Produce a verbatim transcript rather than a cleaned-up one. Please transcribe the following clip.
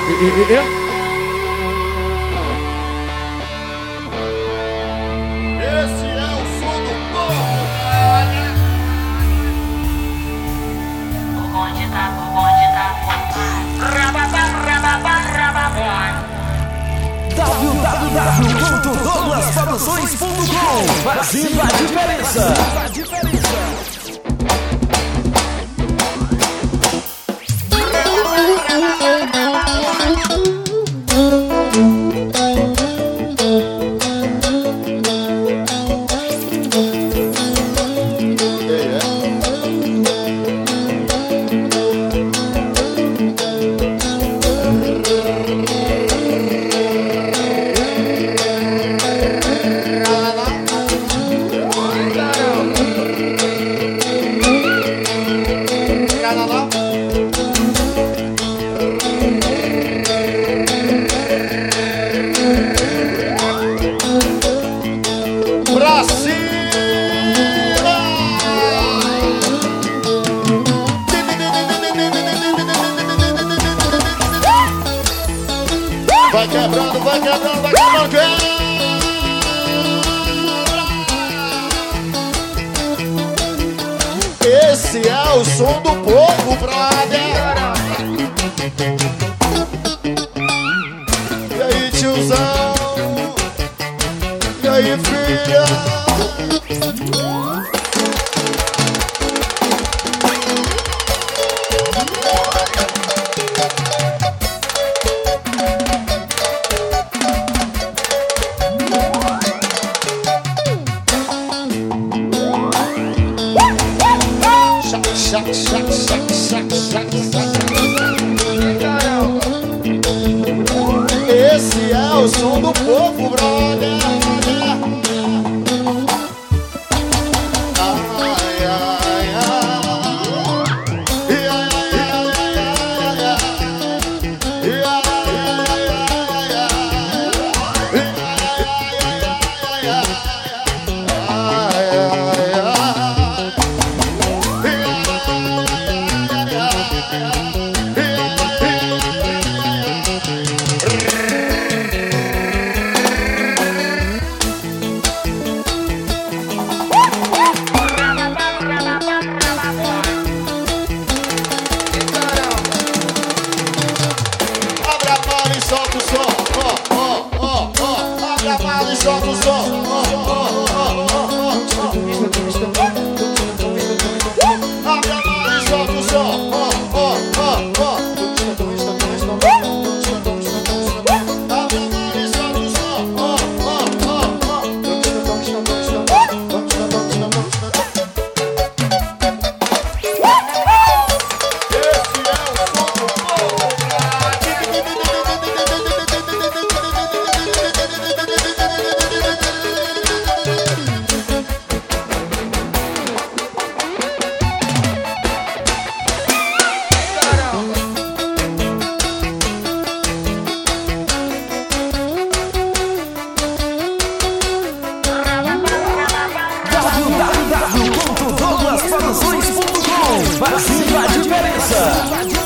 E, e, e, e. Esse é o som do povo. O bonde tá, o bonde tá rababá, rababá, rababá. w w w ponto douglas produções ponto com Fazendo a diferença. A diferença. Pra cima! Vai quebrando, vai quebrando, vai quebrando, quebra! Esse é o som do povo, brother! E aí, tiozão? E aí, filha? Chac, chac, chac, chac, chac, chac. Esse é o som do povo, brother. Ai, ai, ai. E ai, ai, ai, ai, ai. E ai, ai, ai, ai. E ai, ai, ai, ai, ai. Ai, ai, ai. Abre a mão e solta o som, ó, ó, ó, ó. Abre a mão e solta o som, ó, ó, ó, ó, ó. Abre a mão e solta o som, ó, ó, ó, ó. Abre a mão e solta o som, ó, ó, ó, ó. Esse é o som do povo. w w w ponto douglas produções ponto com Fazendo a diferença.